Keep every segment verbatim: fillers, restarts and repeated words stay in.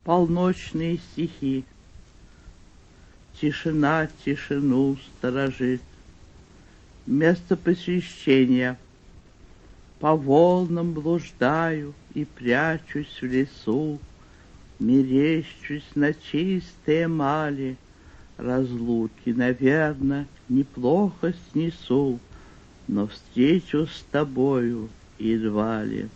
полночные стихи. Тишина тишину сторожит. Место посвящения. По волнам блуждаю и прячусь в лесу, мерещусь на чистой эмали. Разлуки, наверно, неплохо снесу, но встречу с тобою едва ли.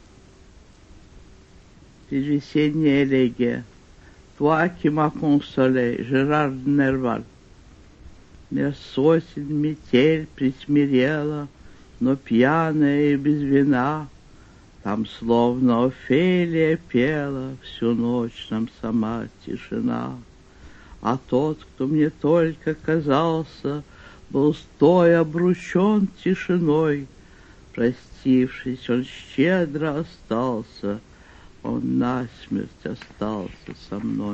Предвесенняя элегия. Toi qui m'as consolé, Жерар Нерваль. Меж сосен метель присмирела, но пьяная и без вина, там словно Офелия пела, всю ночь нам сама тишина. А тот, кто мне только казался, был стой обручен тишиной. Простившись, он щедро остался, он насмерть остался со мной.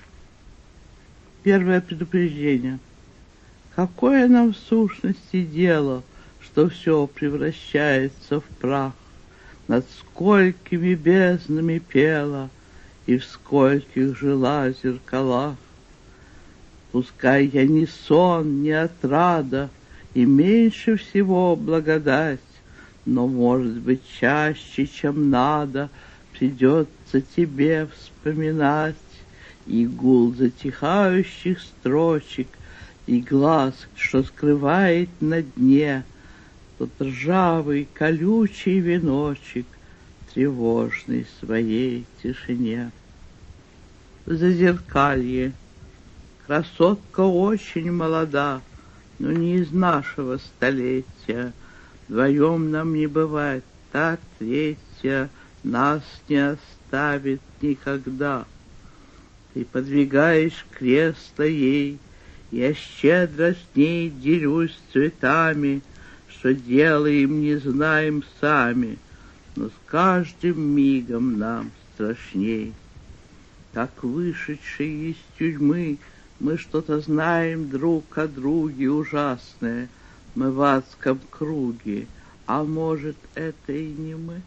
Первое предупреждение. Какое нам в сущности дело, что все превращается в прах? Над сколькими безднами пела и в скольких жила зеркалах. Пускай я не сон, не отрада, и меньше всего благодать, но, может быть, чаще, чем надо, придется тебе вспоминать и гул затихающих строчек, и глаз, что скрывает на дне тот ржавый колючий веночек, тревожный в своей тишине. Зазеркалье. Красотка очень молода, но не из нашего столетия. Вдвоем нам не бывать, та третья нас не оставит никогда. Ты подвигаешь кресло ей, я щедро с ней делюсь цветами, что делаем, не знаем сами, но с каждым мигом нам страшней. Как вышедшие из тюрьмы, мы что-то знаем друг о друге ужасное, мы в адском круге, а может, это и не мы?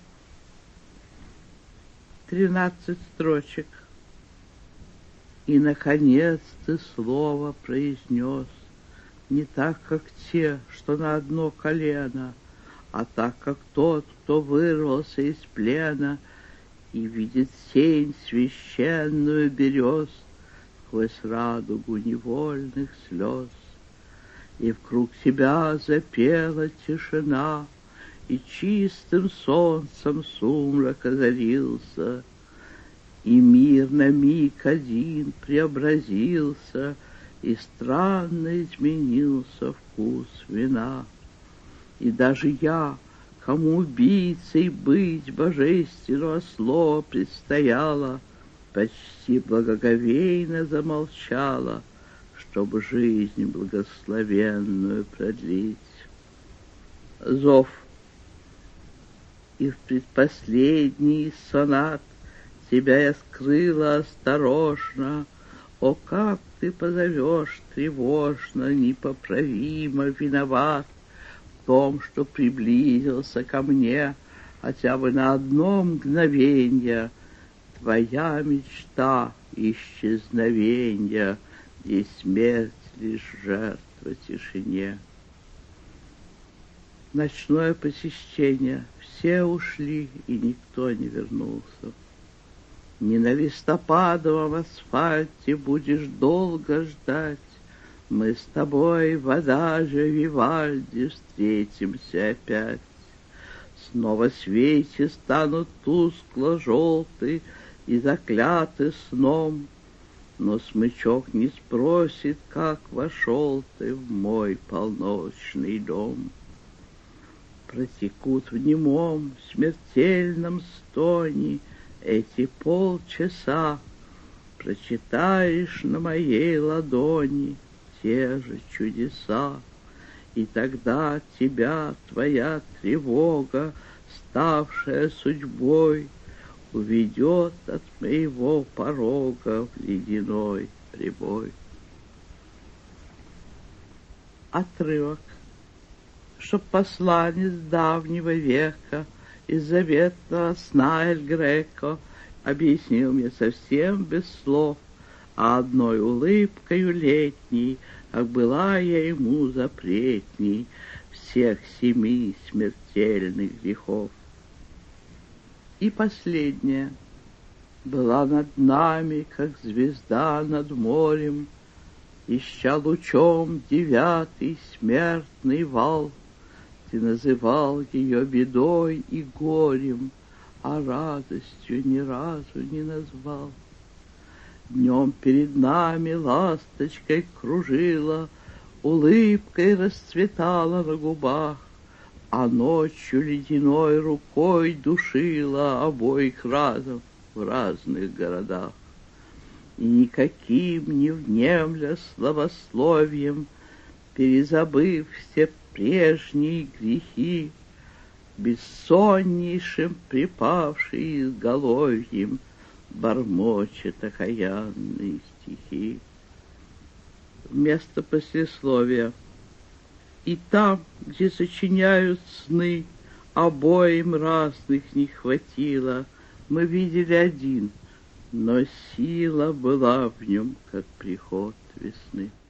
Тринадцать строчек. И, наконец, ты слово произнес, не так, как те, что на одно колено, а так, как тот, кто вырвался из плена и видит сень священную берез сквозь радугу невольных слез. И вкруг себя запела тишина, и чистым солнцем сумрак озарился, и мир на миг один преобразился, и странно изменился вкус вина. И даже я, кому убийцей быть божественного слова предстояло, почти благоговейно замолчала, чтобы жизнь благословенную продлить. Зов. И в предпоследний сонат тебя я скрыла осторожно. О, как ты позовешь тревожно, непоправимо виноват в том, что приблизился ко мне хотя бы на одно мгновенье твоя мечта исчезновенья, и смерть лишь жертва тишине. Ночное посещение. Все ушли, и никто не вернулся. Не на листопадовом асфальте будешь долго ждать. Мы с тобой в адаже Вивальди встретимся опять. Снова свечи станут тускло-желты и закляты сном, но смычок не спросит, как вошел ты в мой полночный дом. Протекут в немом смертельном стоне эти полчаса, прочитаешь на моей ладони те же чудеса, и тогда тебя твоя тревога, ставшая судьбой, уведет от моего порога в ледяной прибой. Отрывок. Чтоб посланец давнего века из заветного сна Эль Греко Объяснил мне совсем без слов, а одной улыбкою летней, как была я ему запретней всех семи смертельных грехов. И последняя была над нами, как звезда над морем, ища лучом девятый смертный вал. Ты называл ее бедой и горем, а радостью ни разу не назвал. Днем перед нами ласточкой кружила, улыбкой расцветала на губах, а ночью ледяной рукой душила обоих разом в разных городах. И никаким не внемля славословием, перезабыв все прежние грехи, бессоннейшим припавший изголовьем бормочет окаянные стихи. Вместо послесловия. И там, где сочиняют сны, обоим разных не хватило. Мы видели один, но сила была в нем, как приход весны.